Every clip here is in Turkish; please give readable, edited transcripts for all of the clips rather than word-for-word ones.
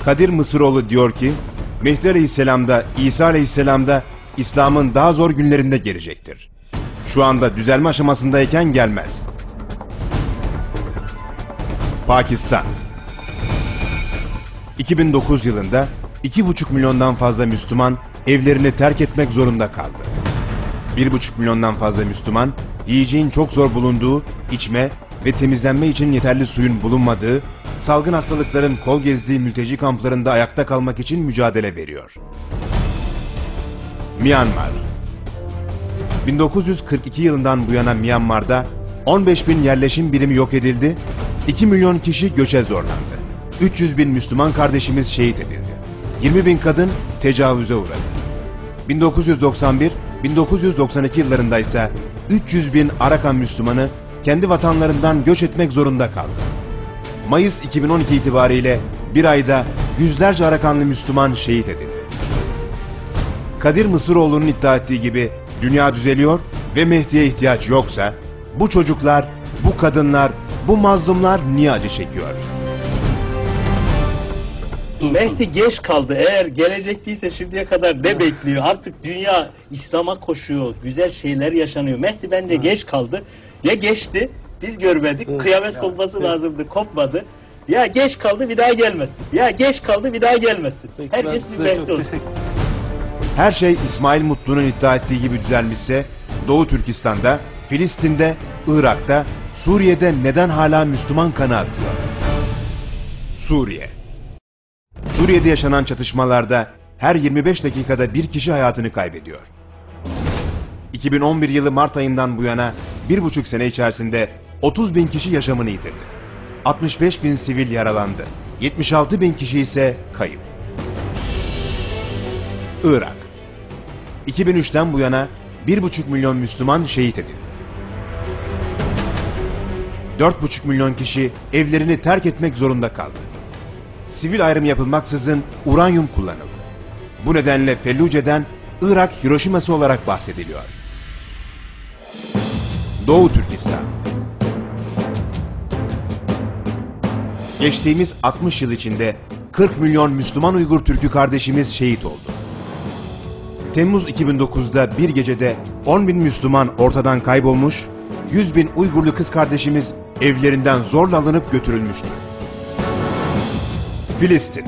Kadir Mısıroğlu diyor ki, Mehdi Aleyhisselam'da, İsa Aleyhisselam'da İslam'ın daha zor günlerinde gelecektir. Şu anda düzelme aşamasındayken gelmez. Pakistan 2009 yılında 2,5 milyondan fazla Müslüman evlerini terk etmek zorunda kaldı. 1,5 milyondan fazla Müslüman, yiyeceğin çok zor bulunduğu, içme ve temizlenme için yeterli suyun bulunmadığı, salgın hastalıkların kol gezdiği mülteci kamplarında ayakta kalmak için mücadele veriyor. Myanmar 1942 yılından bu yana Myanmar'da 15 bin yerleşim birimi yok edildi, 2 milyon kişi göçe zorlandı. 300 bin Müslüman kardeşimiz şehit edildi. 20 bin kadın tecavüze uğradı. 1991-1992 yıllarında ise 300 bin Arakan Müslümanı kendi vatanlarından göç etmek zorunda kaldı. Mayıs 2012 itibariyle bir ayda yüzlerce Arakanlı Müslüman şehit edildi. Kadir Mısıroğlu'nun iddia ettiği gibi dünya düzeliyor ve Mehdi'ye ihtiyaç yoksa bu çocuklar, bu kadınlar, bu mazlumlar niye acı çekiyor? Mehdi geç kaldı. Eğer gelecektiyse şimdiye kadar ne bekliyor? Artık dünya İslam'a koşuyor. Güzel şeyler yaşanıyor. Mehdi bence geç kaldı. Ya geçti, biz görmedik. Kıyamet kopması lazımdı, kopmadı. Ya geç kaldı, bir daha gelmesin. Ya geç kaldı, bir daha gelmesin. Herkes bir Mehdi olsun. Her şey İsmail Mutlu'nun iddia ettiği gibi düzelmişse, Doğu Türkistan'da, Filistin'de, Irak'ta, Suriye'de neden hala Müslüman kanı akıyor? Suriye. Suriye'de yaşanan çatışmalarda her 25 dakikada bir kişi hayatını kaybediyor. 2011 yılı Mart ayından bu yana 1,5 sene içerisinde 30 bin kişi yaşamını yitirdi. 65 bin sivil yaralandı. 76 bin kişi ise kayıp. Irak. 2003'ten bu yana 1,5 milyon Müslüman şehit edildi. 4,5 milyon kişi evlerini terk etmek zorunda kaldı. Sivil ayrım yapılmaksızın uranyum kullanıldı. Bu nedenle Felluce'den Irak Hiroşima'sı olarak bahsediliyor. Doğu Türkistan. Geçtiğimiz 60 yıl içinde 40 milyon Müslüman Uygur Türk'ü kardeşimiz şehit oldu. Temmuz 2009'da bir gecede 10 bin Müslüman ortadan kaybolmuş, 100 bin Uygurlu kız kardeşimiz evlerinden zorla alınıp götürülmüştür. Filistin.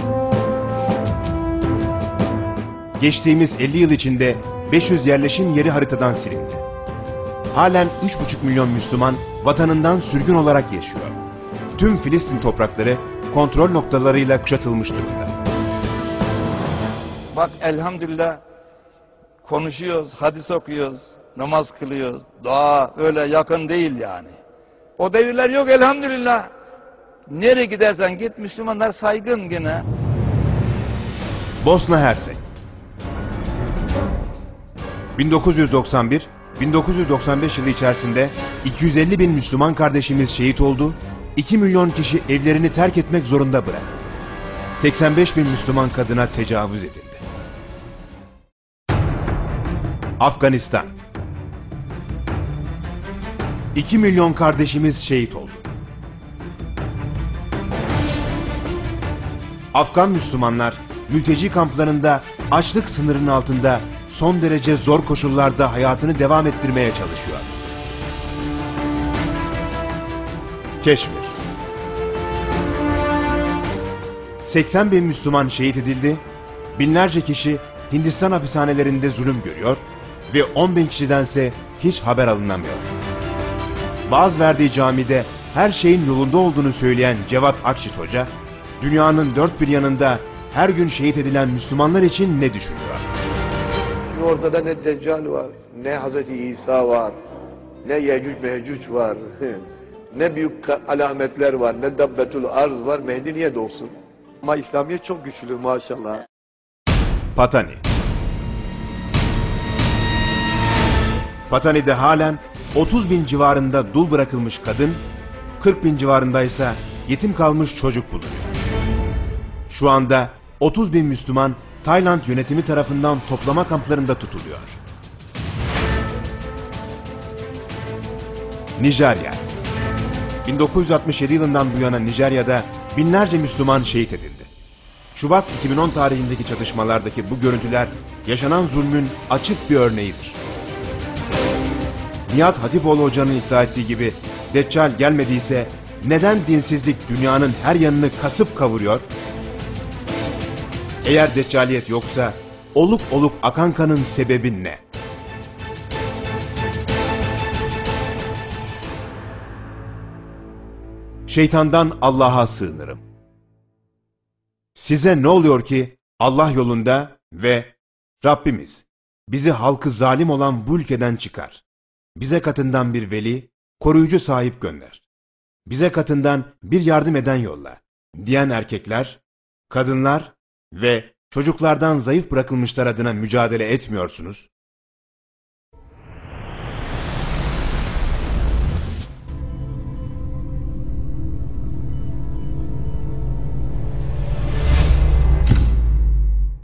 Geçtiğimiz 50 yıl içinde 500 yerleşim yeri haritadan silindi. Halen 3,5 milyon Müslüman vatanından sürgün olarak yaşıyor. Tüm Filistin toprakları kontrol noktalarıyla kuşatılmış durumda. Bak elhamdülillah konuşuyoruz, hadis okuyoruz, namaz kılıyoruz. Dua öyle yakın değil yani. O devirler yok elhamdülillah. Nereye gidersen git Müslümanlar saygın gene. Bosna Hersek. 1991-1995 yılı içerisinde 250 bin Müslüman kardeşimiz şehit oldu, 2 milyon kişi evlerini terk etmek zorunda bıraktı. 85 bin Müslüman kadına tecavüz edildi. Afganistan. 2 milyon kardeşimiz şehit oldu. Afgan Müslümanlar mülteci kamplarında açlık sınırının altında son derece zor koşullarda hayatını devam ettirmeye çalışıyor. Keşmir. 80 bin Müslüman şehit edildi, binlerce kişi Hindistan hapishanelerinde zulüm görüyor ve 10 bin kişidense hiç haber alınamıyor. Vaaz verdiği camide her şeyin yolunda olduğunu söyleyen Cevat Akşit Hoca, dünyanın dört bir yanında her gün şehit edilen Müslümanlar için ne düşünüyor? Şimdi ortada ne Deccal var, ne Hazreti İsa var, ne Yecüc Mecüc var, ne büyük alametler var, ne Dabbetul Arz var. Mehdi niye doğsun? Ama İslamiyet çok güçlü maşallah. Patani. Patani'de halen 30 bin civarında dul bırakılmış kadın, 40 bin civarındaysa yetim kalmış çocuk bulunuyor. Şu anda 30 bin Müslüman Tayland yönetimi tarafından toplama kamplarında tutuluyor. Nijerya. 1967 yılından bu yana Nijerya'da binlerce Müslüman şehit edildi. Şubat 2010 tarihindeki çatışmalardaki bu görüntüler yaşanan zulmün açık bir örneğidir. Nihat Hatipoğlu Hoca'nın iddia ettiği gibi Deccal gelmediyse neden dinsizlik dünyanın her yanını kasıp kavuruyor? Eğer Deccaliyet yoksa oluk oluk akan kanın sebebi ne? Şeytandan Allah'a sığınırım. Size ne oluyor ki Allah yolunda ve Rabbimiz bizi halkı zalim olan bu ülkeden çıkar. Bize katından bir veli, koruyucu sahip gönder. Bize katından bir yardım eden yolla diyen erkekler, kadınlar ve çocuklardan zayıf bırakılmışlar adına mücadele etmiyorsunuz.